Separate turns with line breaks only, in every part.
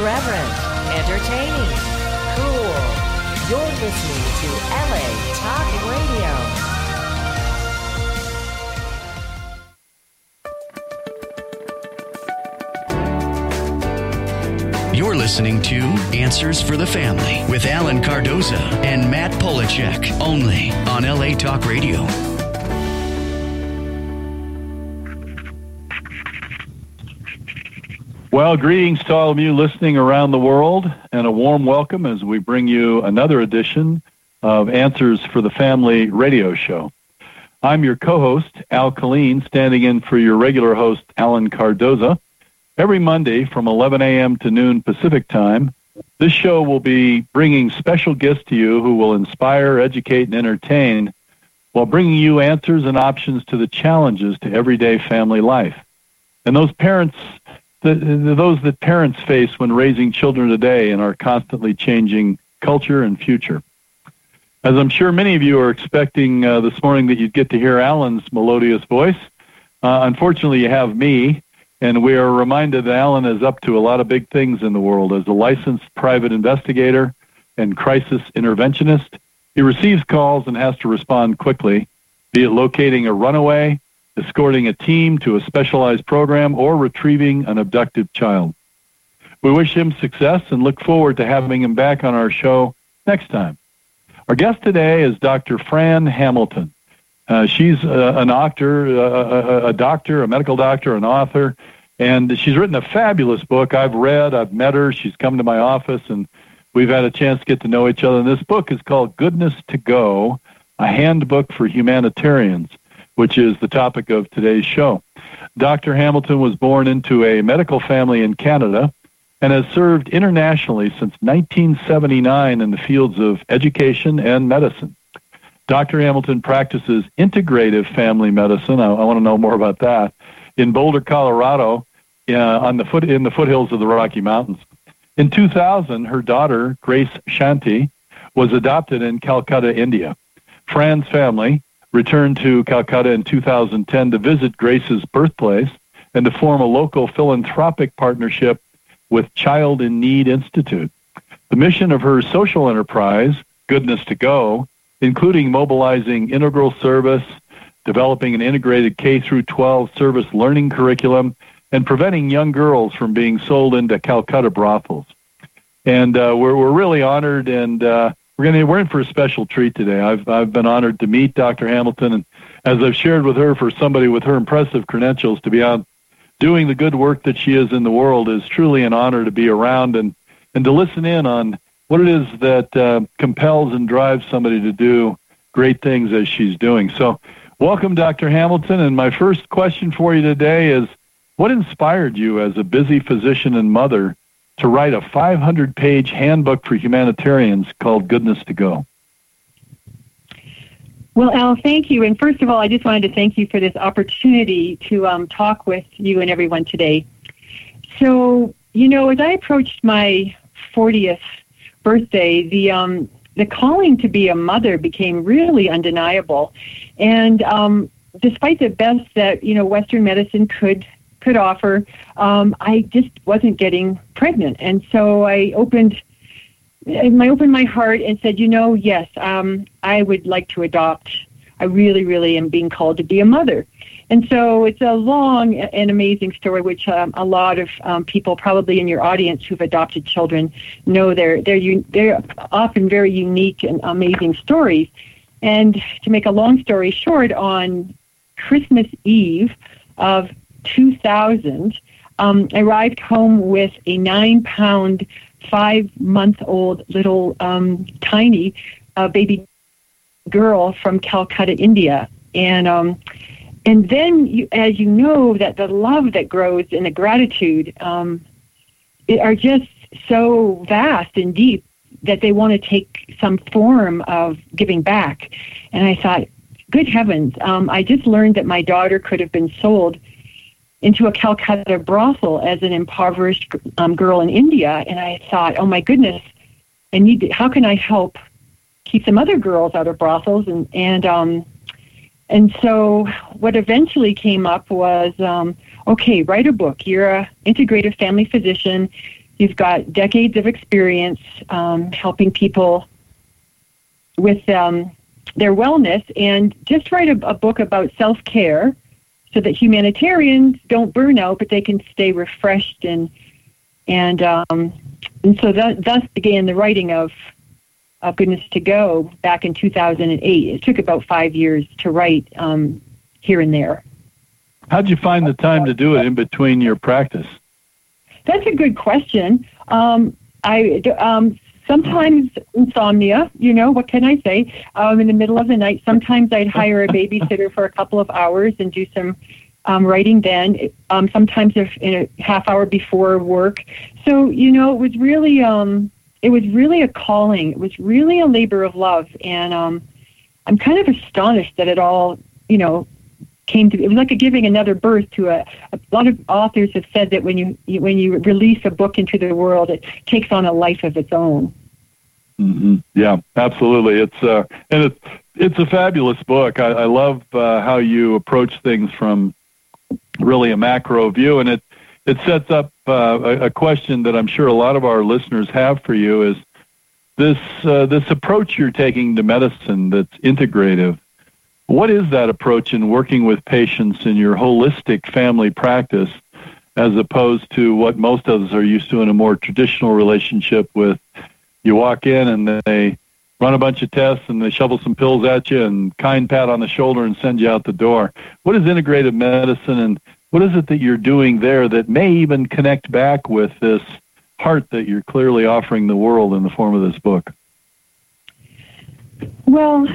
irreverent, entertaining, cool. You're listening to LA Talk Radio.
You're listening to Answers for the Family with Alan Cardoza and Matt Polachek, only on LA Talk Radio.
Well, greetings to all of you listening around the world, and a warm welcome as we bring you another edition of Answers for the Family radio show. I'm your co-host, Al Killeen, standing in for your regular host, Alan Cardoza. Every Monday from 11 a.m. to noon Pacific time, this show will be bringing special guests to you who will inspire, educate, and entertain while bringing you answers and options to the challenges to everyday family life. And those that parents face when raising children today in our constantly changing culture and future. As I'm sure many of you are expecting this morning that you'd get to hear Alan's melodious voice, unfortunately you have me. And we are reminded that Alan is up to a lot of big things in the world. As a licensed private investigator and crisis interventionist, he receives calls and has to respond quickly, be it locating a runaway, escorting a team to a specialized program, or retrieving an abducted child. We wish him success and look forward to having him back on our show next time. Our guest today is Dr. Fran Hamilton. She's an actor, a doctor, a medical doctor, an author, and she's written a fabulous book. I've read, I've met her, she's come to my office, and we've had a chance to get to know each other. And this book is called Goodness to Go, a handbook for humanitarians, which is the topic of today's show. Dr. Hamilton was born into a medical family in Canada and has served internationally since 1979 in the fields of education and medicine. Dr. Hamilton practices integrative family medicine. I want to know more about that. In Boulder, Colorado, in the foothills of the Rocky Mountains. In 2000, her daughter, Grace Shanti, was adopted in Calcutta, India. Fran's family returned to Calcutta in 2010 to visit Grace's birthplace and to form a local philanthropic partnership with Child in Need Institute. The mission of her social enterprise, Goodness to Go, including mobilizing integral service, developing an integrated K-12 service learning curriculum, and preventing young girls from being sold into Calcutta brothels. And we're really honored, and we're in for a special treat today. I've been honored to meet Dr. Hamilton, and as I've shared with her, for somebody with her impressive credentials to be on doing the good work that she is in the world is truly an honor to be around and to listen in on what it is that compels and drives somebody to do great things as she's doing. So welcome, Dr. Hamilton. And my first question for you today is, what inspired you as a busy physician and mother to write a 500-page handbook for humanitarians called Goodness to Go?
Well, Al, thank you. And first of all, I just wanted to thank you for this opportunity to talk with you and everyone today. So, as I approached my 40th birthday, the calling to be a mother became really undeniable. And despite the best that, Western medicine could offer, I just wasn't getting pregnant. And so I opened my heart and said, yes, I would like to adopt. I really, really am being called to be a mother. And so it's a long and amazing story, which a lot of people probably in your audience who've adopted children know they're often very unique and amazing stories. And to make a long story short, on Christmas Eve of 2000, I arrived home with a 9-pound, 5-month-old little tiny baby girl from Calcutta, India. And then, as you know, that the love that grows and the gratitude are just so vast and deep that they want to take some form of giving back. And I thought, good heavens, I just learned that my daughter could have been sold into a Calcutta brothel as an impoverished girl in India. And I thought, oh my goodness, how can I help keep some other girls out of brothels? And so what eventually came up was, okay, write a book. You're an integrative family physician. You've got decades of experience helping people with their wellness, and just write a book about self-care so that humanitarians don't burn out, but they can stay refreshed and so thus began the writing of Goodness to Go back in 2008. It took about 5 years to write here and there.
How'd you find the time to do it in between your practice?
That's a good question. Sometimes insomnia, what can I say? In the middle of the night, sometimes I'd hire a babysitter for a couple of hours and do some writing then, sometimes in a half hour before work. So, it was really a calling. It was really a labor of love. And I'm kind of astonished that it all, came to, it was like giving another birth to a lot of authors have said that when you release a book into the world, it takes on a life of its own.
Mm-hmm. Yeah, absolutely. It's a fabulous book. I love how you approach things from really a macro view, and it sets up a question that I'm sure a lot of our listeners have for you is this approach you're taking to medicine that's integrative. What is that approach in working with patients in your holistic family practice as opposed to what most of us are used to in a more traditional relationship with you walk in and they run a bunch of tests and they shovel some pills at you and kind pat on the shoulder and send you out the door? What is integrative medicine, and what is it that you're doing there that may even connect back with this heart that you're clearly offering the world in the form of this book?
Well,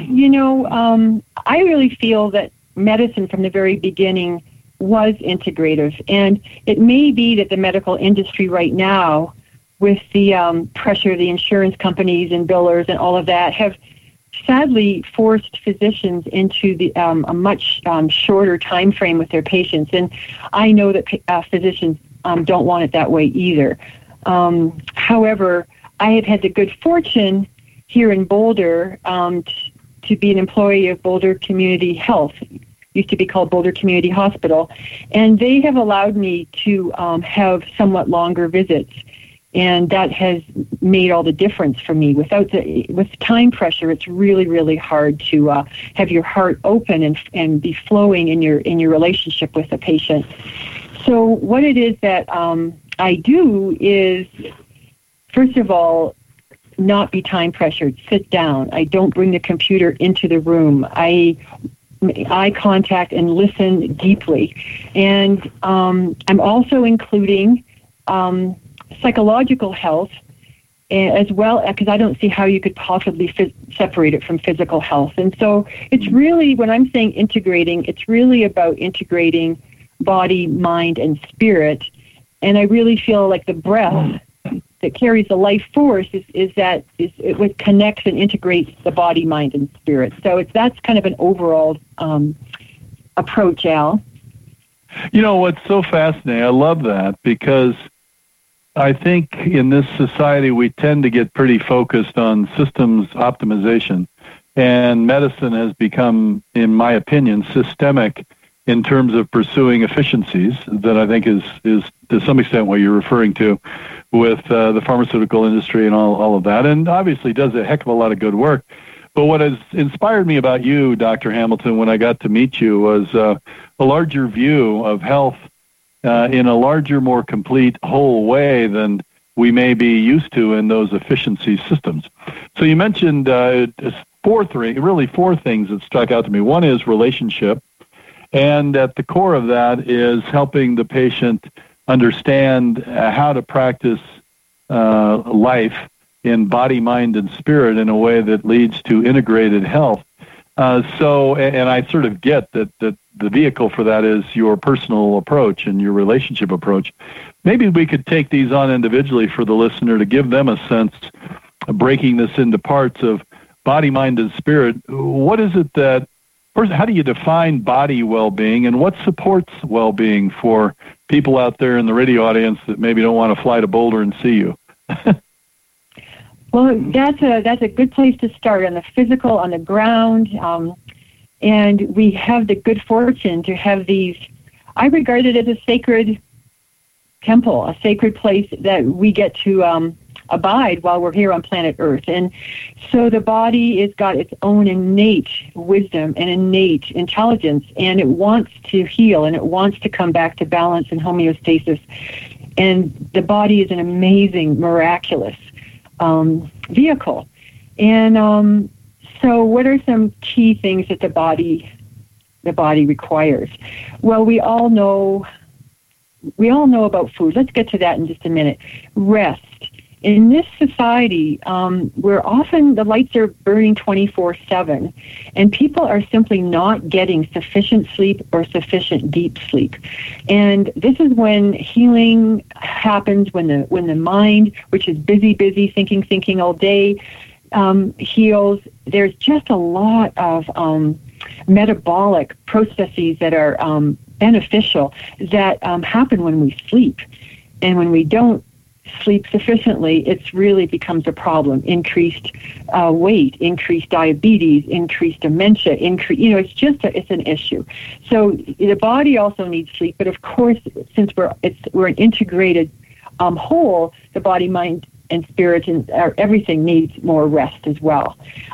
I really feel that medicine from the very beginning was integrative. And it may be that the medical industry right now, with the pressure of the insurance companies and billers and all of that, have sadly forced physicians into a much shorter time frame with their patients. And I know that physicians don't want it that way either. However, I have had the good fortune here in Boulder to be an employee of Boulder Community Health. It used to be called Boulder Community Hospital. And they have allowed me to have somewhat longer visits. And that has made all the difference for me. With time pressure, it's really, really hard to have your heart open and be flowing in your relationship with the patient. So what it is that I do is, first of all, not be time pressured. Sit down. I don't bring the computer into the room. I eye contact and listen deeply. And I'm also including psychological health as well, because I don't see how you could possibly separate it from physical health. And so it's really, when I'm saying integrating, it's really about integrating body, mind, and spirit. And I really feel like the breath that carries the life force it connects and integrates the body, mind, and spirit. So that's kind of an overall approach, Al.
What's so fascinating, I love that, because I think in this society we tend to get pretty focused on systems optimization, and medicine has become, in my opinion, systemic in terms of pursuing efficiencies that I think is to some extent what you're referring to with the pharmaceutical industry and all of that, and obviously does a heck of a lot of good work. But what has inspired me about you, Dr. Hamilton, when I got to meet you was a larger view of health in a larger, more complete, whole way than we may be used to in those efficiency systems. So you mentioned four things that struck out to me. One is relationship, and at the core of that is helping the patient understand how to practice life in body, mind, and spirit in a way that leads to integrated health. And I sort of get that the vehicle for that is your personal approach and your relationship approach. Maybe we could take these on individually for the listener to give them a sense of breaking this into parts of body, mind, and spirit. What is it that, first, how do you define body well-being, and what supports well-being for people out there in the radio audience that maybe don't want to fly to Boulder and see you?
Well, that's a good place to start, on the physical, on the ground. And we have the good fortune to have these, I regard it as a sacred temple, a sacred place that we get to abide while we're here on planet Earth. And so the body has got its own innate wisdom and innate intelligence, and it wants to heal, and it wants to come back to balance and homeostasis. And the body is an amazing, miraculous vehicle. And so what are some key things that the body requires? Well, we all know about food. Let's get to that in just a minute. Rest. In this society, where often the lights are burning 24/7, and people are simply not getting sufficient sleep or sufficient deep sleep. And this is when healing happens, when the mind, which is busy, thinking all day, heals. There's just a lot of metabolic processes that are beneficial that happen when we sleep. And when we don't sleep sufficiently, it really becomes a problem. Increased weight, increased diabetes, increased dementia, it's an issue. So the body also needs sleep, but of course, since we're an integrated whole, the body, mind, and spirit, and everything needs more rest as well.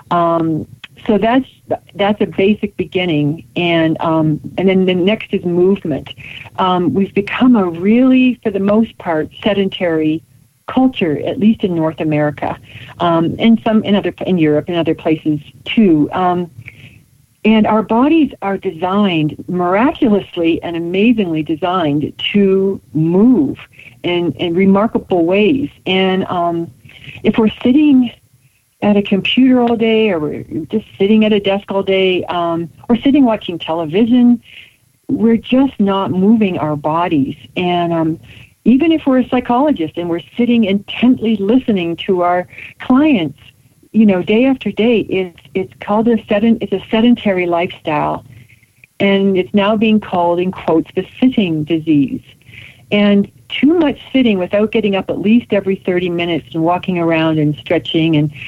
So that's a basic beginning, and then the next is movement. We've become a really, for the most part, sedentary culture, at least in North America, and some in Europe and other places too. And our bodies are designed, miraculously and amazingly designed, to move in remarkable ways. And if we're sitting at a computer all day, or we're just sitting at a desk all day, or sitting watching television, we're just not moving our bodies. And even if we're a psychologist and we're sitting intently listening to our clients, day after day, it's called it's a sedentary lifestyle, and it's now being called, in quotes, the sitting disease. And too much sitting without getting up at least every 30 minutes and walking around and stretching and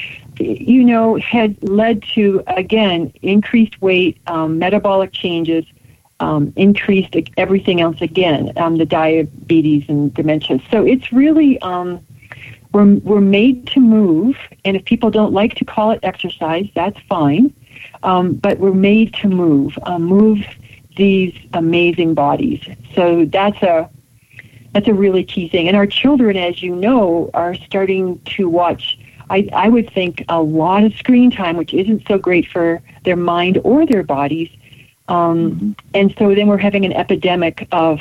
had led to, again, increased weight, metabolic changes, increased everything else again, the diabetes and dementia. So it's really, we're made to move, and if people don't like to call it exercise, that's fine, but we're made to move these amazing bodies. So that's a really key thing. And our children, as you know, are starting to watch, I would think, a lot of screen time, which isn't so great for their mind or their bodies. And so then we're having an epidemic of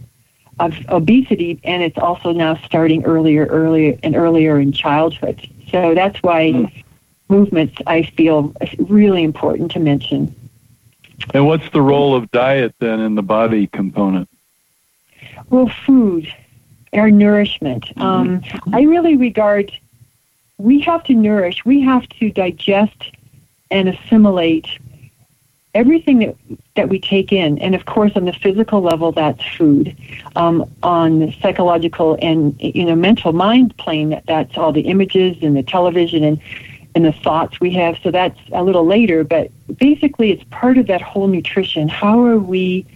obesity, and it's also now starting earlier in childhood. So that's why movements, I feel, is really important to mention.
And what's the role of diet then in the body component?
Well, food, our nourishment. I really regard, we have to nourish, we have to digest and assimilate everything that we take in. And of course, on the physical level, that's food. On the psychological and mental mind plane, that's all the images and the television and the thoughts we have. So that's a little later, but basically it's part of that whole nutrition. How are we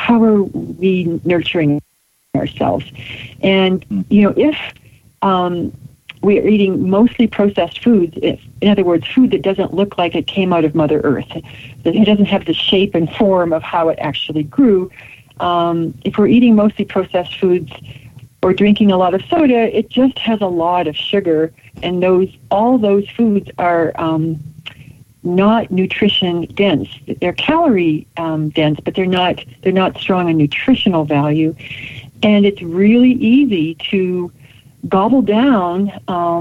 nurturing ourselves? And if we are eating mostly processed foods, in other words, food that doesn't look like it came out of Mother Earth, that it doesn't have the shape and form of how it actually grew. If we're eating mostly processed foods or drinking a lot of soda, it just has a lot of sugar, and all those foods are not nutrition dense. They're calorie dense, but they're not strong in nutritional value, and it's really easy to gobble down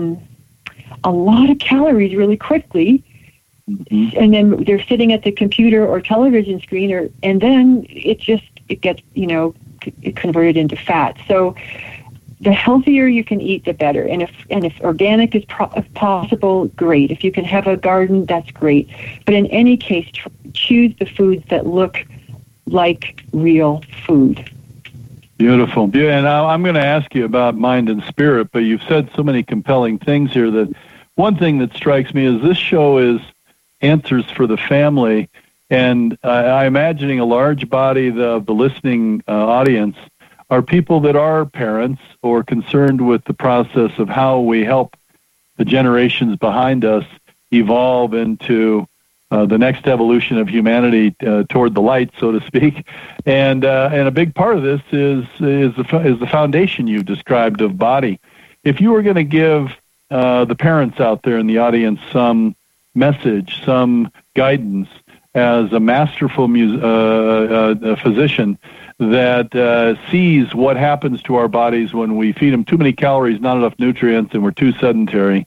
a lot of calories really quickly, and then they're sitting at the computer or television screen, and then it gets converted into fat. So the healthier you can eat, the better. And if organic is possible, great. If you can have a garden, that's great. But in any case, choose the foods that look like real food.
Beautiful. And I'm going to ask you about mind and spirit, but you've said so many compelling things here that one thing that strikes me is this show is Answers for the Family, and I'm imagining a large body of the listening audience are people that are parents or concerned with the process of how we help the generations behind us evolve into the next evolution of humanity toward the light, so to speak. And a big part of this is the foundation you've described of body. If you were going to give the parents out there in the audience some message, some guidance as a masterful physician that sees what happens to our bodies when we feed them too many calories, not enough nutrients, and we're too sedentary,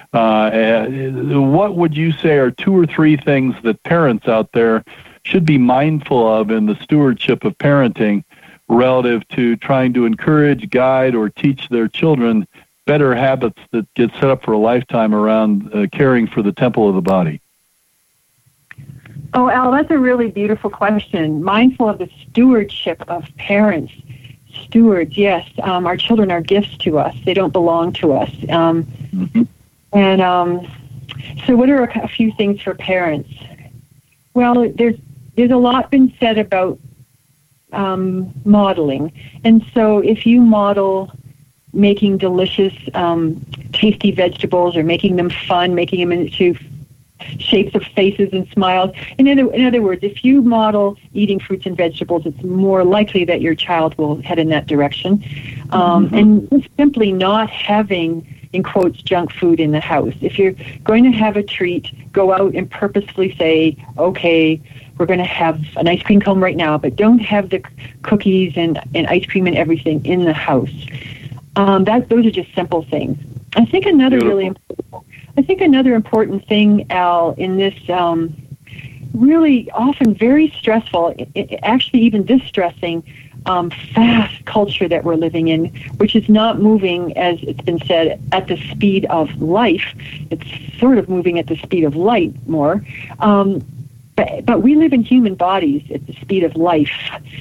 what would you say are 2 or 3 things that parents out there should be mindful of in the stewardship of parenting relative to trying to encourage, guide, or teach their children better habits that get set up for a lifetime around caring for the temple of the body?
Oh, Al, that's a really beautiful question. Mindful of the stewardship of parents. Stewards, yes. Our children are gifts to us. They don't belong to us. And so what are a few things for parents? Well, there's a lot been said about modeling. And so if you model making delicious, tasty vegetables or making them fun, making them into shapes of faces and smiles. In other words, if you model eating fruits and vegetables, it's more likely that your child will head in that direction. And simply not having, in quotes, junk food in the house. If you're going to have a treat, go out and purposefully say, okay, we're going to have an ice cream cone right now, but don't have the cookies and ice cream and everything in the house. Those are just simple things. I think another important thing, Al, in this really often very stressful, actually even distressing, fast culture that we're living in, which is not moving, as it's been said, at the speed of life. It's sort of moving at the speed of light more. But we live in human bodies at the speed of life.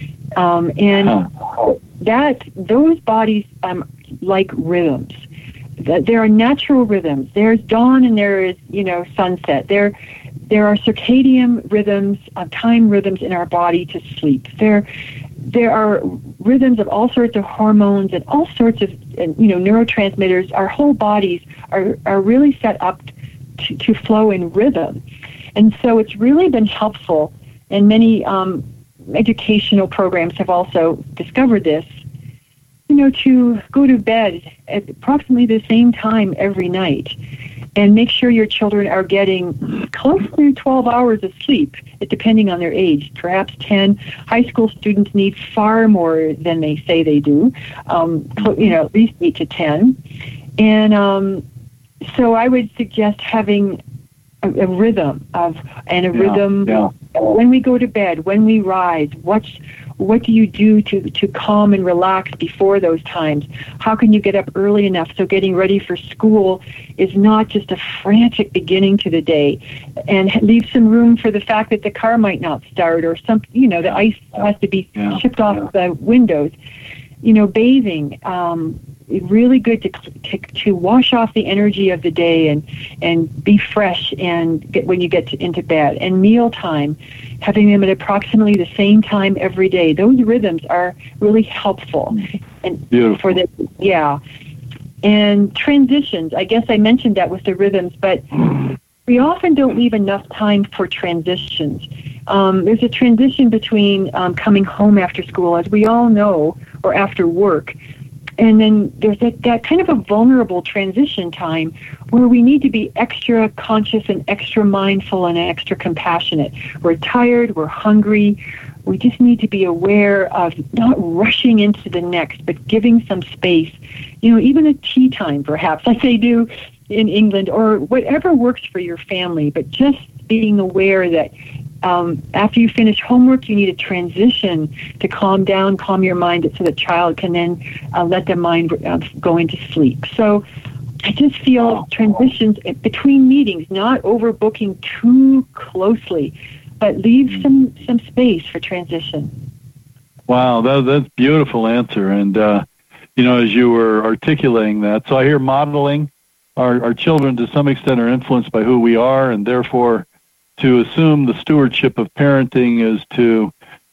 Those bodies like rhythms. There are natural rhythms. There's dawn and there is, sunset. There are circadian rhythms, time rhythms in our body to sleep. There are rhythms of all sorts of hormones and all sorts of, neurotransmitters. Our whole bodies are really set up to flow in rhythm. And so it's really been helpful, and many educational programs have also discovered this, to go to bed at approximately the same time every night and make sure your children are getting close to 12 hours of sleep, depending on their age, perhaps 10. High school students need far more than they say they do, at least 8 to 10. And so I would suggest having a rhythm when we go to bed, when we rise, what do you do to calm and relax before those times? How can you get up early enough so getting ready for school is not just a frantic beginning to the day, and leave some room for the fact that the car might not start or the ice has to be shipped off the windows. Bathing, really good to wash off the energy of the day and be fresh when you get into bed. And mealtime, having them at approximately the same time every day. Those rhythms are really helpful. And
beautiful.
And transitions. I guess I mentioned that with the rhythms, but we often don't leave enough time for transitions. There's a transition between coming home after school, as we all know, or after work. And then there's that kind of a vulnerable transition time where we need to be extra conscious and extra mindful and extra compassionate. We're tired, we're hungry. We just need to be aware of not rushing into the next, but giving some space. Even a tea time, perhaps, like they do in England, or whatever works for your family, but just being aware that after you finish homework, you need a transition to calm down, calm your mind, so the child can then let the mind go into sleep. So I just feel transitions between meetings, not overbooking too closely, but leave some space for transition.
Wow, that's a beautiful answer. And, as you were articulating that, so I hear modeling. Our children, to some extent, are influenced by who we are, and therefore to assume the stewardship of parenting is to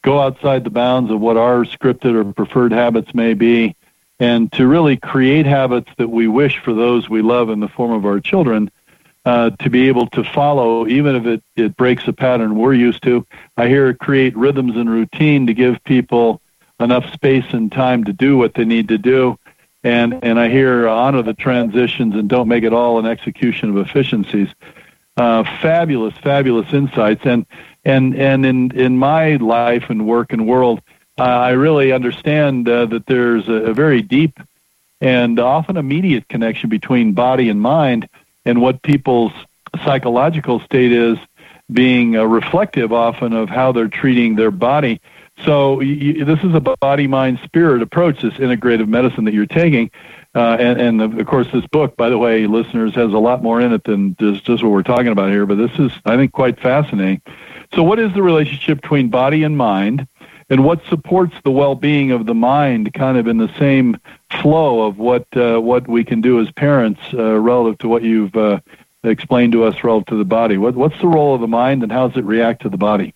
go outside the bounds of what our scripted or preferred habits may be, and to really create habits that we wish for those we love in the form of our children, to be able to follow, even if it breaks a pattern we're used to. I hear create rhythms and routine to give people enough space and time to do what they need to do. And I hear honor the transitions and don't make it all an execution of efficiencies. Fabulous insights. And in my life and work and world, I really understand that there's a very deep and often immediate connection between body and mind, and what people's psychological state is being reflective often of how they're treating their body. So this is a body, mind, spirit approach, this integrative medicine that you're taking. And of course, this book, by the way, listeners, has a lot more in it than just what we're talking about here. But this is, I think, quite fascinating. So what is the relationship between body and mind? And what supports the well-being of the mind, kind of in the same flow of what we can do as parents relative to what you've explained to us relative to the body? What's the role of the mind, and how does it react to the body?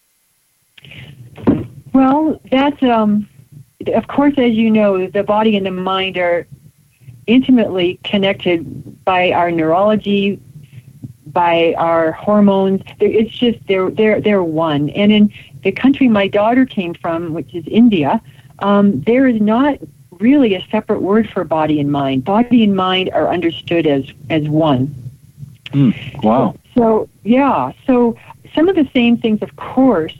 Well, that's of course, as you know, the body and the mind are intimately connected by our neurology, by our hormones. It's just they're one. And in the country my daughter came from, which is India, there is not really a separate word for body and mind. Body and mind are understood as one.
Wow.
So some of the same things, of course,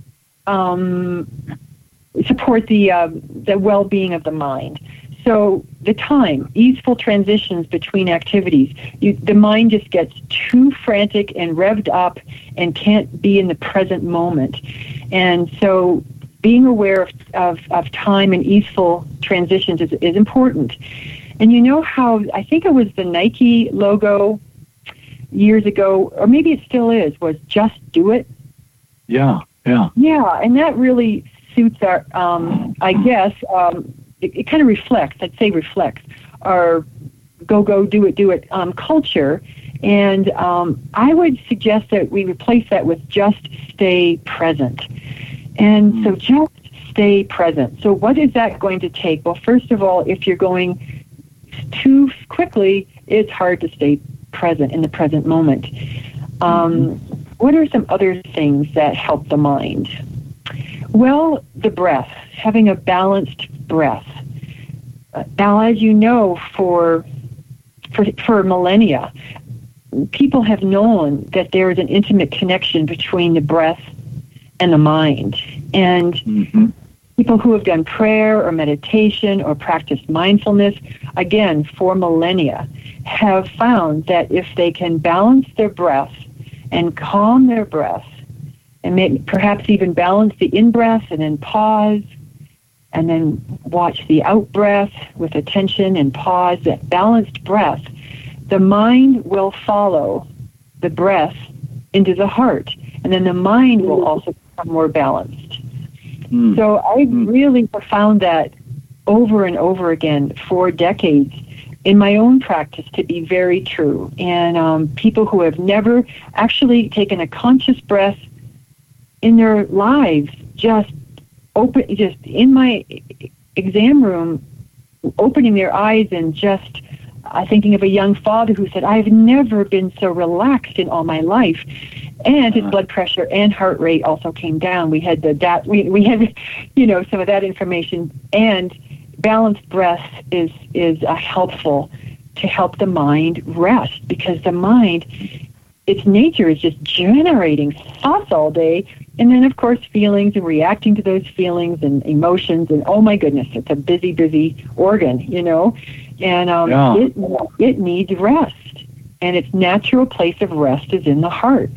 support the well-being of the mind. So the time, easeful transitions between activities. The mind just gets too frantic and revved up and can't be in the present moment. And so being aware of time and easeful transitions is important. And you know how, I think it was the Nike logo years ago, or maybe it still is, was just do it?
Yeah,
and that really suits our, I guess, it kind of reflects our go, do it culture. And I would suggest that we replace that with just stay present. And so just stay present. So what is that going to take? Well, first of all, if you're going too quickly, it's hard to stay present in the present moment. What are some other things that help the mind? Well, the breath, having a balanced breath. Now, as you know, for millennia, people have known that there is an intimate connection between the breath and the mind. And people who have done prayer or meditation or practiced mindfulness, again, for millennia, have found that if they can balance their breath and calm their breath, and perhaps even balance the in-breath and then pause, and then watch the out-breath with attention and pause, that balanced breath, the mind will follow the breath into the heart, and then the mind will also become more balanced. So I really have found that over and over again for decades in my own practice to be very true. And people who have never actually taken a conscious breath in their lives, just in my exam room, opening their eyes and just thinking of a young father who said, I've never been so relaxed in all my life. And his blood pressure and heart rate also came down. We had we had some of that information. And balanced breath is helpful to help the mind rest, because the mind, its nature is just generating thoughts all day, and then of course feelings and reacting to those feelings and emotions, and oh my goodness, it's a busy organ, and it needs rest, and its natural place of rest is in the heart.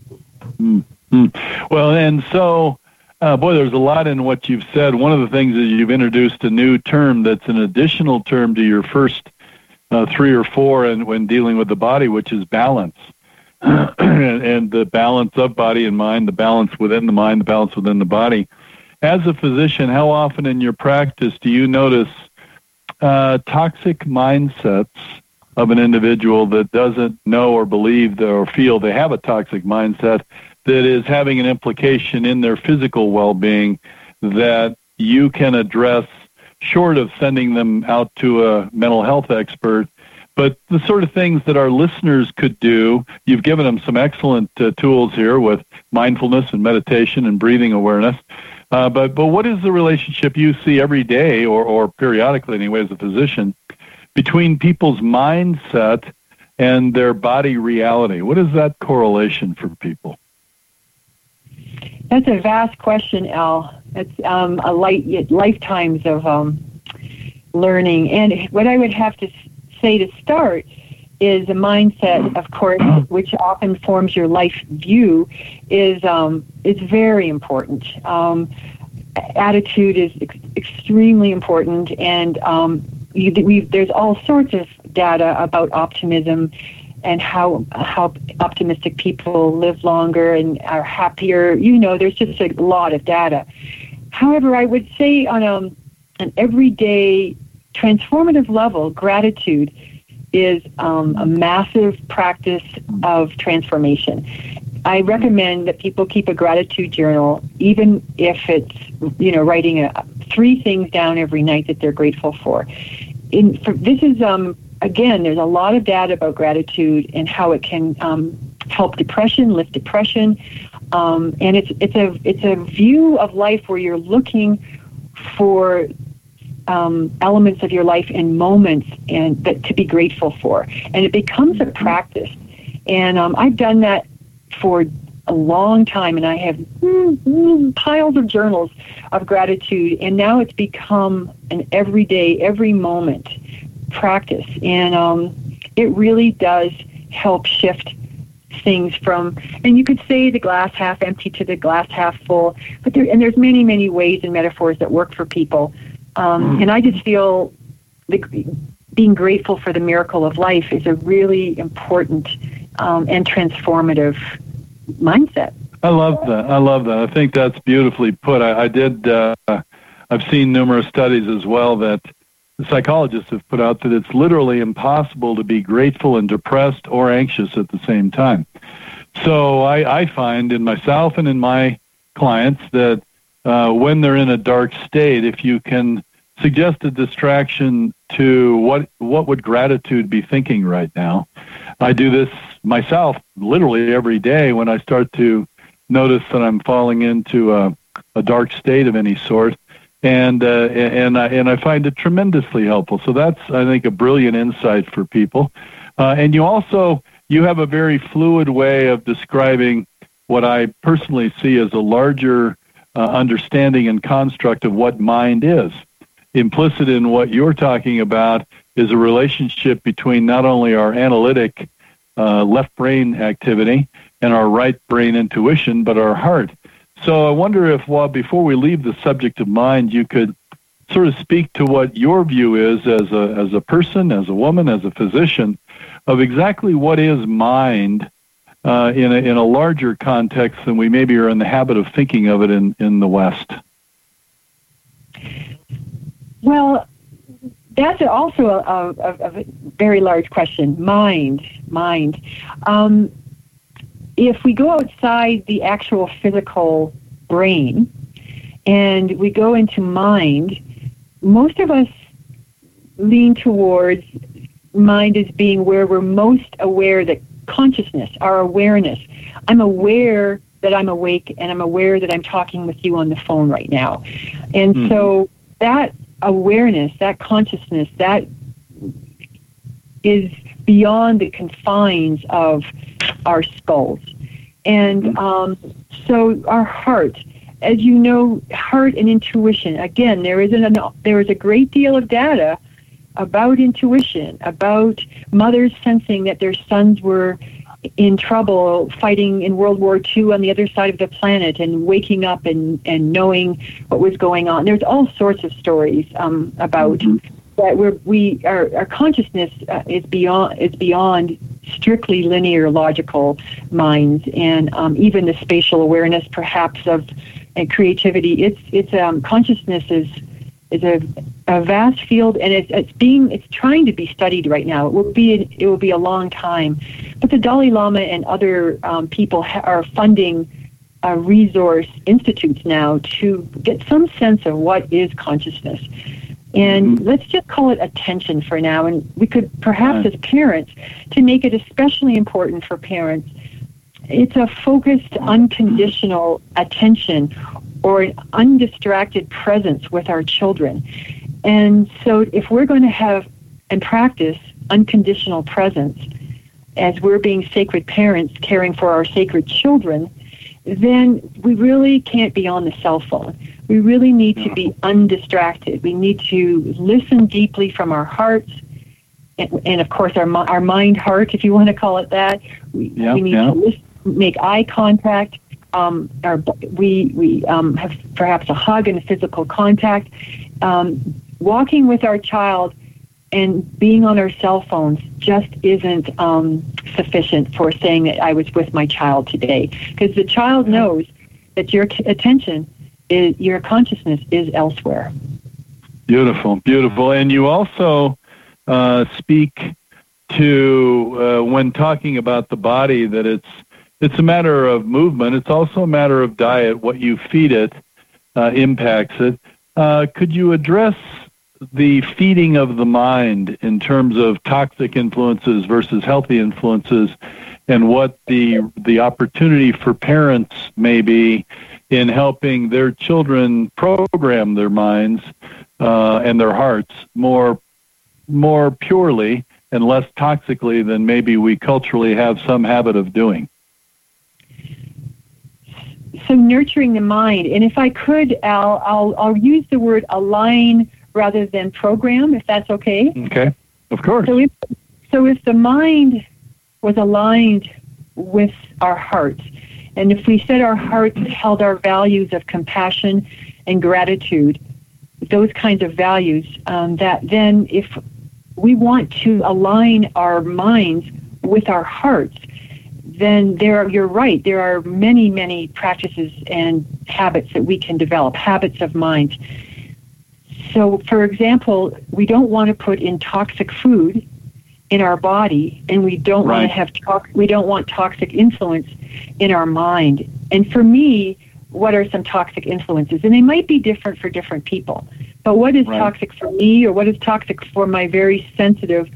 Well, and so there's a lot in what you've said. One of the things is you've introduced a new term that's an additional term to your first 3 or 4 and when dealing with the body, which is balance. And the balance of body and mind, the balance within the mind, the balance within the body. As a physician, how often in your practice do you notice toxic mindsets of an individual that doesn't know or believe or feel they have a toxic mindset, that is having an implication in their physical well-being that you can address short of sending them out to a mental health expert? But the sort of things that our listeners could do, you've given them some excellent tools here with mindfulness and meditation and breathing awareness. But what is the relationship you see every day or periodically anyway as a physician between people's mindset and their body reality? What is that correlation for people?
That's a vast question, Al. It's lifetimes of learning. And what I would have to say to start is a mindset, of course, which often forms your life view, is very important. Attitude is extremely important, and there's all sorts of data about optimism and how optimistic people live longer and are happier. There's just a lot of data. However, I would say on an everyday transformative level, gratitude is a massive practice of transformation. I recommend that people keep a gratitude journal, even if it's, writing 3 things down every night that they're grateful for. This is, again, there's a lot of data about gratitude and how it can help depression, lift depression, and it's a view of life where you're looking for elements of your life and moments and that to be grateful for, and it becomes a practice. And I've done that for a long time, and I have piles of journals of gratitude, and now it's become an everyday, every moment practice, and it really does help shift things from, and you could say the glass half empty to the glass half full, but there's many, many ways and metaphors that work for people. And I just feel being grateful for the miracle of life is a really important and transformative mindset.
I love that. I think that's beautifully put. I've seen numerous studies as well that the psychologists have put out that it's literally impossible to be grateful and depressed or anxious at the same time. So I find in myself and in my clients that when they're in a dark state, if you can suggest a distraction to what would gratitude be thinking right now. I do this myself literally every day when I start to notice that I'm falling into a dark state of any sort, and I find it tremendously helpful. So that's, I think, a brilliant insight for people. And you have a very fluid way of describing what I personally see as a larger understanding and construct of what mind is. Implicit in what you're talking about is a relationship between not only our analytic left brain activity and our right brain intuition, but our heart. So I wonder if, before we leave the subject of mind, you could sort of speak to what your view is as a person, as a woman, as a physician, of exactly what is mind in a larger context than we maybe are in the habit of thinking of it in the West.
Well, that's also a very large question. Mind. If we go outside the actual physical brain and we go into mind, most of us lean towards mind as being where we're most aware, that consciousness, our awareness. I'm aware that I'm awake, and I'm aware that I'm talking with you on the phone right now. And so that awareness, that consciousness, that is beyond the confines of our skulls. And so our heart, as you know, heart and intuition, again, there is a great deal of data about intuition, about mothers sensing that their sons were in trouble fighting in World War II on the other side of the planet, and waking up and knowing what was going on. There's all sorts of stories about that our consciousness is beyond strictly linear logical minds, and even the spatial awareness perhaps of and creativity. It's consciousness is a vast field, and it's trying to be studied right now. It will be a long time, but the Dalai Lama and other people are funding resource institutes now to get some sense of what is consciousness. And let's just call it attention for now. And we could perhaps, as parents, to make it especially important for parents, it's a focused, unconditional attention or an undistracted presence with our children. And so if we're going to have and practice unconditional presence as we're being sacred parents caring for our sacred children, then we really can't be on the cell phone. We really need to be undistracted. We need to listen deeply from our hearts, and of course our mind heart, if you want to call it that. We need to listen, make eye contact. We have perhaps a hug and a physical contact. Walking with our child and being on our cell phones just isn't sufficient for saying that I was with my child today, because the child knows that your attention is, your consciousness is elsewhere.
Beautiful, beautiful. And you also speak to, when talking about the body, that it's a matter of movement. It's also a matter of diet. What you feed it impacts it. Could you address the feeding of the mind in terms of toxic influences versus healthy influences, and what the opportunity for parents may be in helping their children program their minds and their hearts more purely and less toxically than maybe we culturally have some habit of doing?
So nurturing the mind, and if I could, Al, I'll use the word align rather than program, if that's okay.
Okay, of course.
So if the mind was aligned with our hearts, and if we said our hearts held our values of compassion and gratitude, those kinds of values, that then if we want to align our minds with our hearts, then you're right, there are many, many practices and habits that we can develop, habits of mind. So, for example, we don't want to put in toxic food in our body, and we don't want to have we don't want toxic influence in our mind. And for me, what are some toxic influences? And they might be different for different people. But what is toxic for me, or what is toxic for my very sensitive,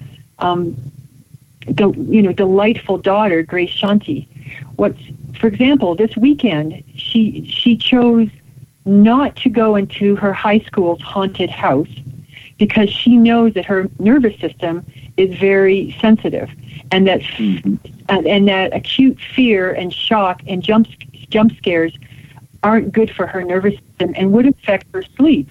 delightful daughter, Grace Shanti? For example, this weekend she chose not to go into her high school's haunted house because she knows that her nervous system is very sensitive, and that and that acute fear and shock and jump scares aren't good for her nervous system and would affect her sleep.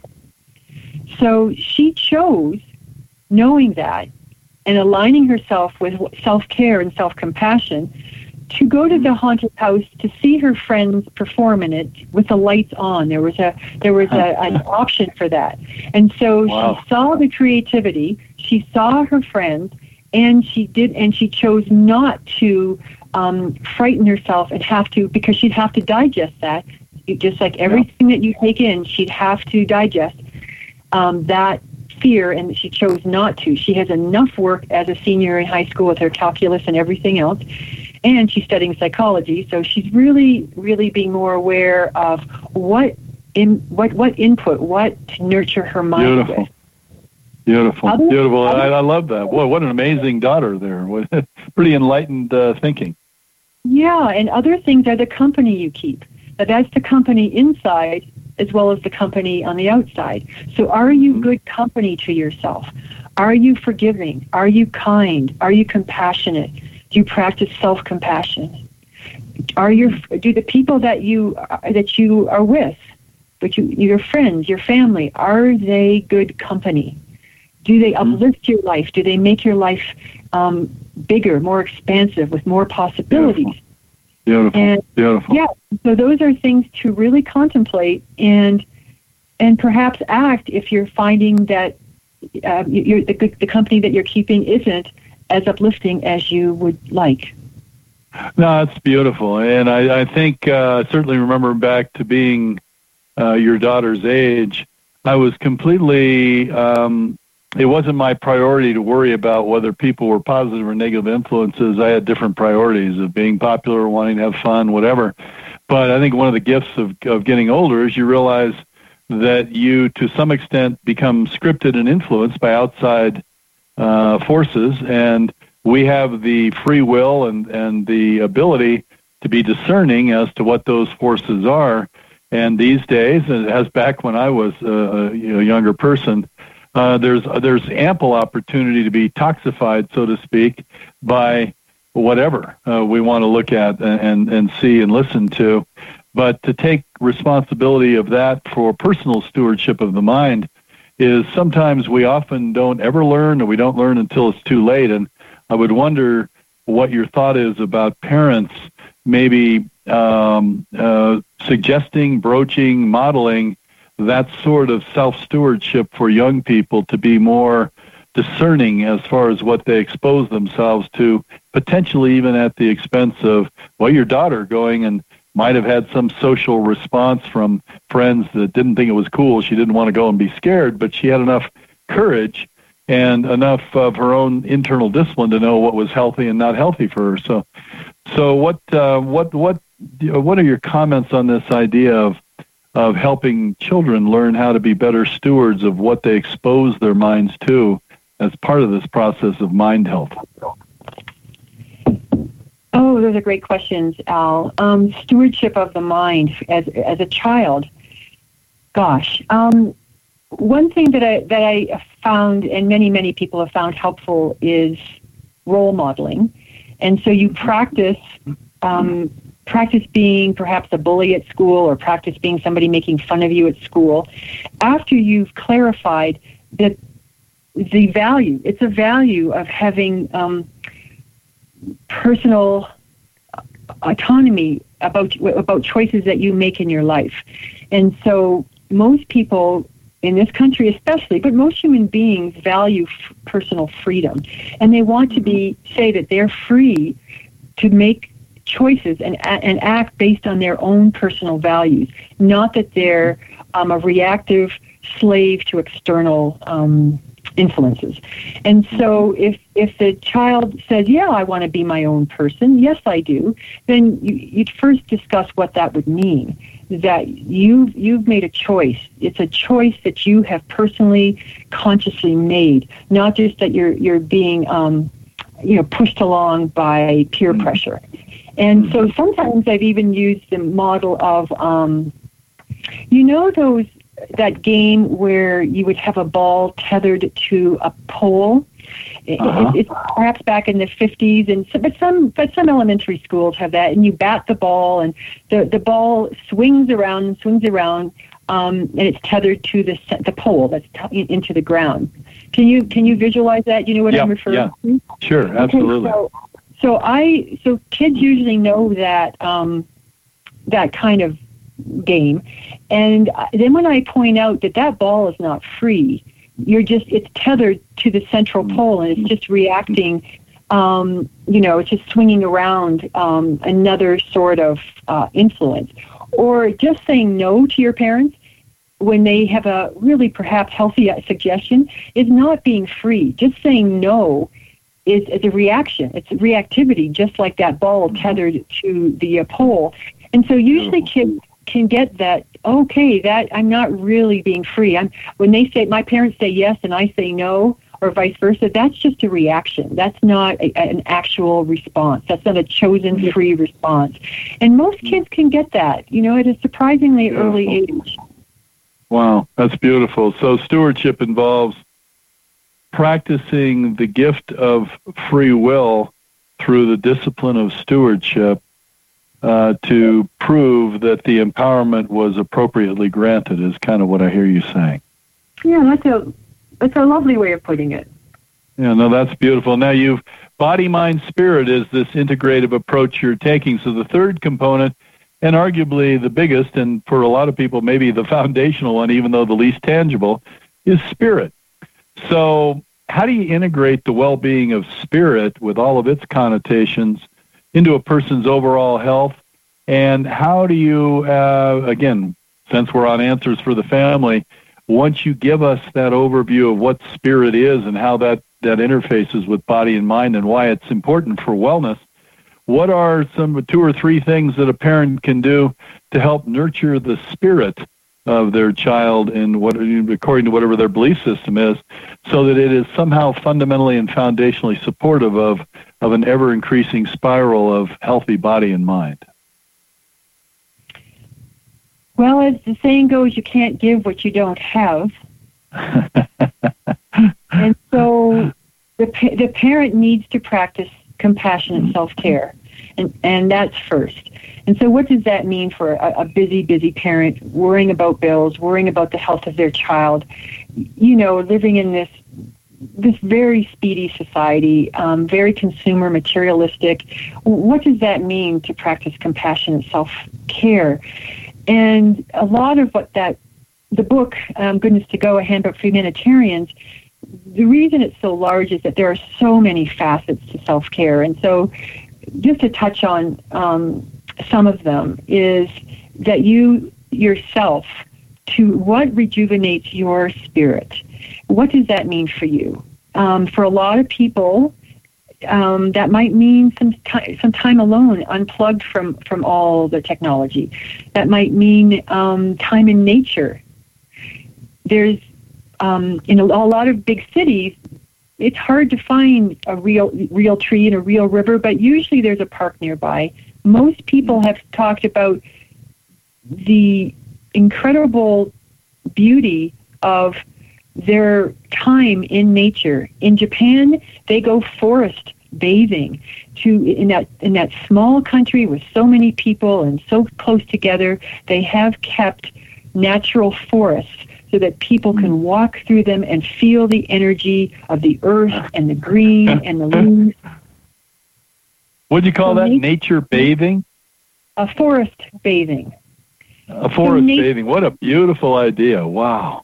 So she chose, knowing that and aligning herself with self-care and self-compassion, to go to the haunted house to see her friends perform in it with the lights on. There was an option for that. And so she saw the creativity, she saw her friends, and she chose not to frighten herself and have to, because she'd have to digest that. Just like everything that you take in, she'd have to digest that fear, and she chose not to. She has enough work as a senior in high school with her calculus and everything else, and she's studying psychology, so she's really, really being more aware of what input, what to nurture her mind with.
Beautiful. I love that. Boy, what an amazing daughter there. Pretty enlightened thinking.
Yeah, and other things are the company you keep. That's the company inside as well as the company on the outside. So are you good company to yourself? Are you forgiving? Are you kind? Are you compassionate? Do you practice self-compassion? Do the people that you are with, your friends, your family, are they good company? Do they uplift your life? Do they make your life bigger, more expansive, with more possibilities?
Beautiful. Beautiful.
Yeah, so those are things to really contemplate and perhaps act if you're finding that the company that you're keeping isn't as uplifting as you would like.
No, it's beautiful. And I think certainly remember back to being your daughter's age, I was completely, it wasn't my priority to worry about whether people were positive or negative influences. I had different priorities of being popular, wanting to have fun, whatever. But I think one of the gifts of getting older is you realize that you, to some extent, become scripted and influenced by outside forces, and we have the free will and the ability to be discerning as to what those forces are. And these days, as back when I was a younger person, there's ample opportunity to be toxified, so to speak, by whatever we want to look at and see and listen to. But to take responsibility of that for personal stewardship of the mind is sometimes we often don't ever learn, or we don't learn until it's too late. And I would wonder what your thought is about parents maybe suggesting, broaching, modeling that sort of self-stewardship for young people to be more discerning as far as what they expose themselves to, potentially even at the expense of, well, your daughter going and might have had some social response from friends that didn't think it was cool. She didn't want to go and be scared, but she had enough courage and enough of her own internal discipline to know what was healthy and not healthy for her. So what are your comments on this idea of helping children learn how to be better stewards of what they expose their minds to as part of this process of mind health?
Oh, those are great questions, Al. Stewardship of the mind as a child. Gosh, one thing that I found, and many people have found helpful, is role modeling. And so you practice being perhaps a bully at school, or practice being somebody making fun of you at school, after you've clarified that the value, it's a value of having personal autonomy about choices that you make in your life. And so most people in this country especially, but most human beings value personal freedom. And they want to say that they're free to make choices and act based on their own personal values, not that they're a reactive slave to external influences. And so if the child says, yeah, I want to be my own person, yes, I do, then you'd first discuss what that would mean, that you've made a choice. It's a choice that you have personally, consciously made, not just that you're being pushed along by peer pressure. And so sometimes I've even used the model of, that game where you would have a ball tethered to a pole. It's perhaps back in the 50s, but some elementary schools have that. And you bat the ball, and the ball swings around, and it's tethered to the pole that's into the ground. Can you visualize that? You know what I'm referring to?
Sure, absolutely.
Okay, so kids usually know that that kind of game, and then when I point out that ball is not free, it's tethered to the central pole, and it's just reacting. It's just swinging around another sort of influence, or just saying no to your parents when they have a really perhaps healthy suggestion is not being free. Just saying no is a reaction. It's reactivity, just like that ball tethered to the pole. And so usually kids can get that, okay, that I'm not really being free. When my parents say yes and I say no, or vice versa, that's just a reaction. That's not an actual response. That's not a chosen free response. And most kids can get that, at a surprisingly early age.
Wow, that's beautiful. So stewardship involves practicing the gift of free will through the discipline of stewardship to prove that the empowerment was appropriately granted, is kind of what I hear you saying.
Yeah, that's a lovely way of putting it.
Yeah, no, that's beautiful. Now body, mind, spirit is this integrative approach you're taking. So the third component, and arguably the biggest, and for a lot of people maybe the foundational one, even though the least tangible, is spirit. So how do you integrate the well-being of spirit with all of its connotations into a person's overall health? And how do you, again, since we're on Answers for the Family, once you give us that overview of what spirit is and how that interfaces with body and mind and why it's important for wellness, what are some 2 or 3 things that a parent can do to help nurture the spirit of their child in according to whatever their belief system is, so that it is somehow fundamentally and foundationally supportive of an ever-increasing spiral of healthy body and mind?
Well, as the saying goes, you can't give what you don't have. And so the parent needs to practice compassionate self-care, and that's first. And so what does that mean for a busy parent, worrying about bills, worrying about the health of their child, living in this very speedy society, very consumer, materialistic? What does that mean to practice compassionate self-care? And a lot of what the book, Goodness to Go, A Handbook for Humanitarians, the reason it's so large is that there are so many facets to self-care. And so just to touch on some of them is that you yourself, to what rejuvenates your spirit. What does that mean for you? For a lot of people, that might mean some time alone, unplugged from all the technology. That might mean time in nature. There's in a lot of big cities, it's hard to find a real tree and a real river, but usually there's a park nearby. Most people have talked about the incredible beauty of their time in nature. In Japan, they go forest bathing in that small country with so many people and so close together. They have kept natural forests so that people can walk through them and feel the energy of the earth and the green and the leaves.
What do you call that? Nature bathing?
A forest bathing.
A forest bathing. What a beautiful idea. Wow.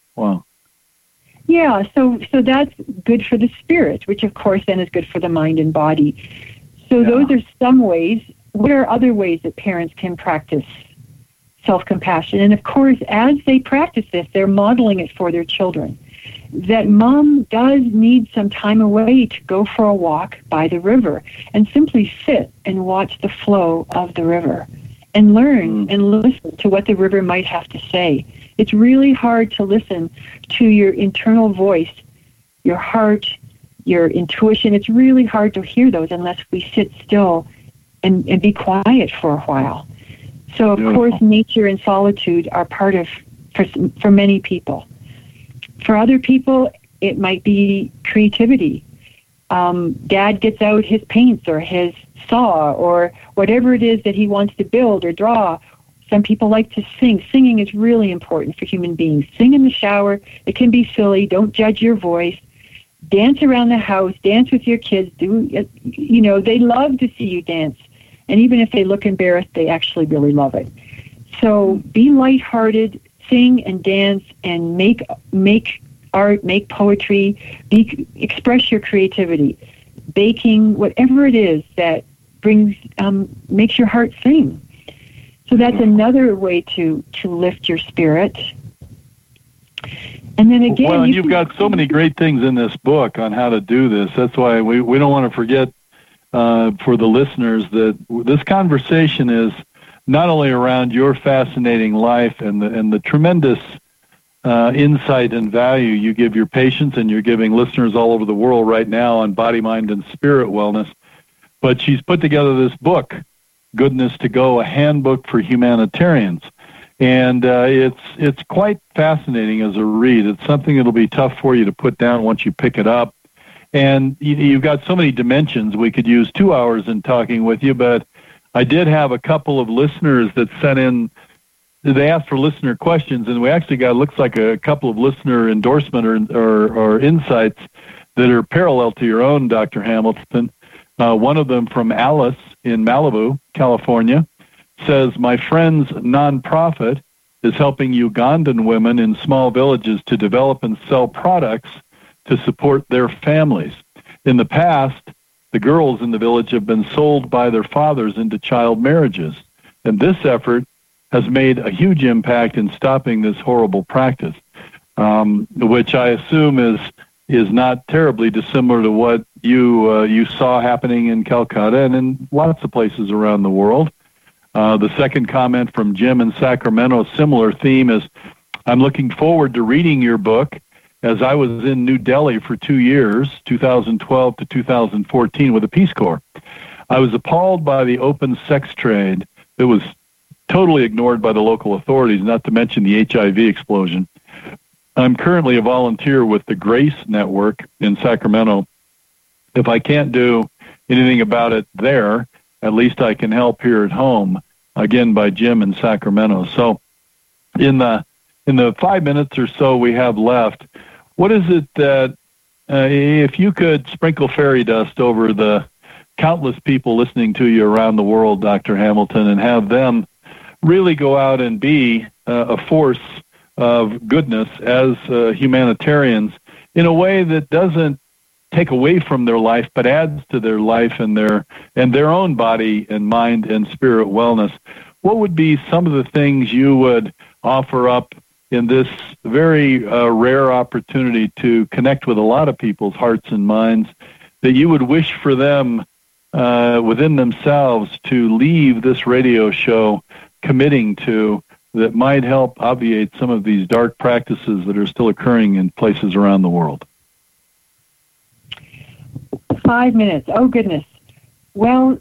Yeah, so that's good for the spirit, which of course then is good for the mind and body. So those are some ways. What are other ways that parents can practice self-compassion? And of course, as they practice this, they're modeling it for their children. That mom does need some time away to go for a walk by the river and simply sit and watch the flow of the river and learn and listen to what the river might have to say. It's really hard to listen to your internal voice, your heart, your intuition. It's really hard to hear those unless we sit still and be quiet for a while. So, of course, nature and solitude are part of, for many people. For other people, it might be creativity. Dad gets out his paints or his saw or whatever it is that he wants to build or draw. Some people like to sing. Singing is really important for human beings. Sing in the shower. It can be silly. Don't judge your voice. Dance around the house. Dance with your kids. They love to see you dance. And even if they look embarrassed, they actually really love it. So be lighthearted, sing and dance, and make art, make poetry, express your creativity, baking, whatever it is that makes your heart sing. So that's another way to lift your spirit. And then again,
well, you've got so many great things in this book on how to do this. That's why we don't want to forget for the listeners that this conversation is not only around your fascinating life and the tremendous insight and value you give your patients and you're giving listeners all over the world right now on body, mind, and spirit wellness, but she's put together this book, Goodness to Go, A Handbook for Humanitarians. And it's quite fascinating as a read. It's something that'll be tough for you to put down once you pick it up. And you've got so many dimensions. We could use 2 hours in talking with you, but I did have a couple of listeners that sent in, they asked for listener questions, and we actually got, looks like a couple of listener endorsement or insights that are parallel to your own, Dr. Hamilton. One of them from Alice in Malibu, California, says, my friend's nonprofit is helping Ugandan women in small villages to develop and sell products to support their families. In the past, the girls in the village have been sold by their fathers into child marriages, and this effort has made a huge impact in stopping this horrible practice. which I assume is not terribly dissimilar to what you saw happening in Calcutta and in lots of places around the world. The second comment from Jim in Sacramento, similar theme, is I'm looking forward to reading your book, as I was in New Delhi for 2 years, 2012 to 2014, with the Peace Corps. I was appalled by the open sex trade that was totally ignored by the local authorities, not to mention the HIV explosion. I'm currently a volunteer with the Grace Network in Sacramento. If I can't do anything about it there, at least I can help here at home, again, by Jim in Sacramento. So in the 5 minutes or so we have left, what is it that, if you could sprinkle fairy dust over the countless people listening to you around the world, Dr. Hamilton, and have them really go out and be a force of goodness as humanitarians in a way that doesn't take away from their life, but adds to their life and their own body and mind and spirit wellness, what would be some of the things you would offer up in this very rare opportunity to connect with a lot of people's hearts and minds that you would wish for them within themselves to leave this radio show committing to, that might help obviate some of these dark practices that are still occurring in places around the world?
5 minutes. Oh, goodness. Well,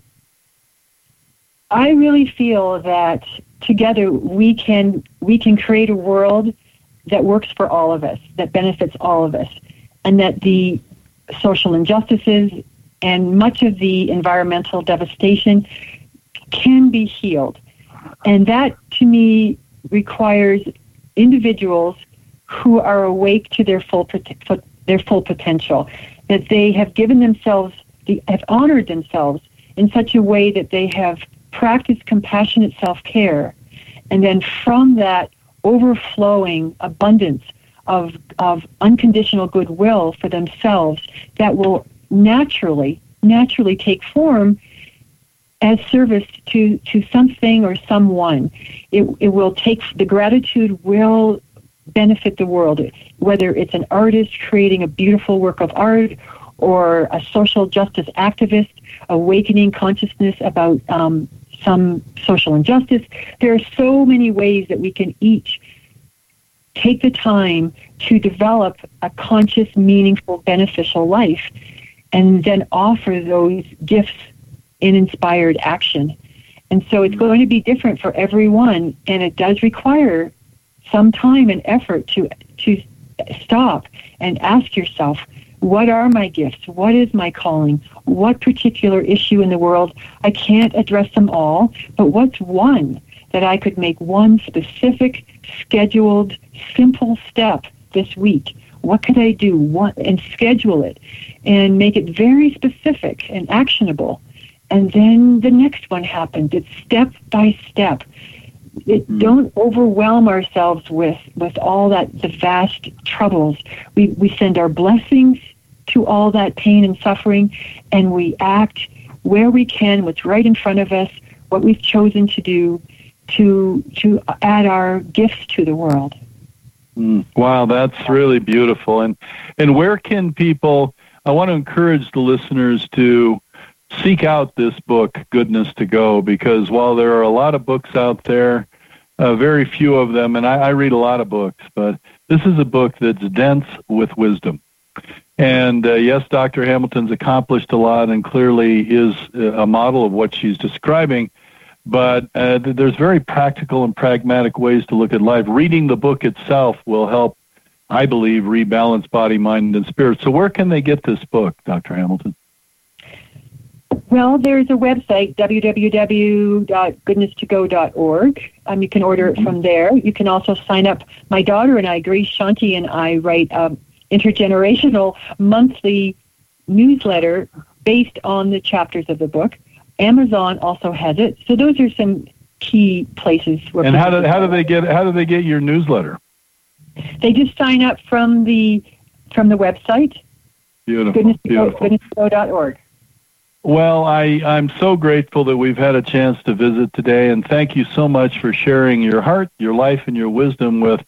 I really feel that together we can create a world that works for all of us, that benefits all of us, and that the social injustices and much of the environmental devastation can be healed. And that, to me, requires individuals who are awake to their full potential, that they have given themselves, have honored themselves in such a way that they have practiced compassionate self-care, and then from that overflowing abundance of unconditional goodwill for themselves that will naturally take form as service to something or someone. It will take, the gratitude will benefit the world, whether it's an artist creating a beautiful work of art or a social justice activist awakening consciousness about some social injustice. There are so many ways that we can each take the time to develop a conscious, meaningful, beneficial life, and then offer those gifts in inspired action. And so it's going to be different for everyone, and it does require some time and effort to stop and ask yourself, what are my gifts? What is my calling? What particular issue in the world? I can't address them all, but what's one that I could make one specific, scheduled, simple step this week? What could I do? And schedule it and make it very specific and actionable. And then the next one happens. It's step by step. Don't overwhelm ourselves with all the vast troubles. We send our blessings to all that pain and suffering, and we act where we can, what's right in front of us, what we've chosen to do, to add our gifts to the world.
Wow, that's really beautiful. And where can people, I want to encourage the listeners to seek out this book, Goodness to Go, because while there are a lot of books out there, very few of them, and I read a lot of books, but this is a book that's dense with wisdom. And yes, Dr. Hamilton's accomplished a lot and clearly is a model of what she's describing, but there's very practical and pragmatic ways to look at life. Reading the book itself will help, I believe, rebalance body, mind, and spirit. So where can they get this book, Dr. Hamilton?
Well, there's a website, www.goodnesstogo.org. You can order it from there. You can also sign up. My daughter and I, Grace Shanti, and I write intergenerational monthly newsletter based on the chapters of the book. Amazon also has it. So those are some key places where.
And how do they get your newsletter?
They just sign up from the website.
Beautiful.
Goodnesstogo.org.
Well, I'm so grateful that we've had a chance to visit today, and thank you so much for sharing your heart, your life, and your wisdom with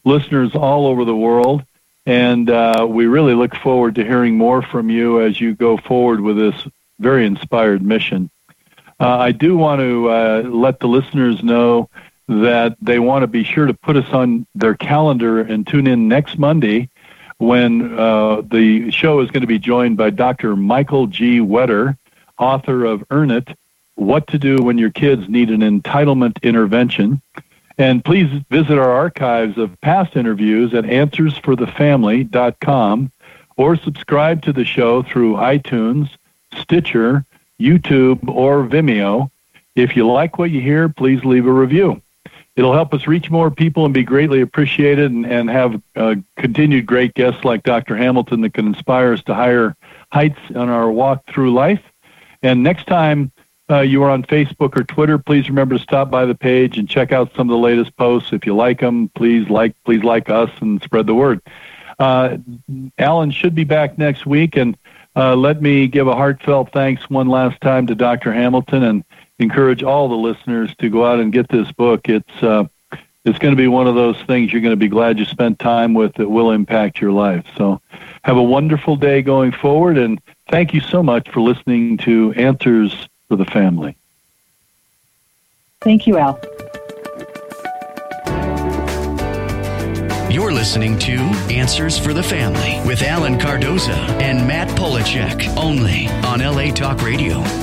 listeners all over the world, and we really look forward to hearing more from you as you go forward with this very inspired mission. I do want to let the listeners know that they want to be sure to put us on their calendar and tune in next Monday when the show is going to be joined by Dr. Michael G. Wetter, author of Earn It, What to Do When Your Kids Need an Entitlement Intervention. And please visit our archives of past interviews at answersforthefamily.com or subscribe to the show through iTunes, Stitcher, YouTube, or Vimeo. If you like what you hear, please leave a review. It'll help us reach more people and be greatly appreciated and have continued great guests like Dr. Hamilton that can inspire us to higher heights on our walk through life. And next time you are on Facebook or Twitter, please remember to stop by the page and check out some of the latest posts. If you like them, please like us and spread the word. Alan should be back next week, and let me give a heartfelt thanks one last time to Dr. Hamilton and encourage all the listeners to go out and get this book. It's going to be one of those things you're going to be glad you spent time with that will impact your life. So have a wonderful day going forward, and thank you so much for listening to Answers for the Family.
Thank you, Al.
You're listening to Answers for the Family with Alan Cardoza and Matt Polachek, only on LA Talk Radio.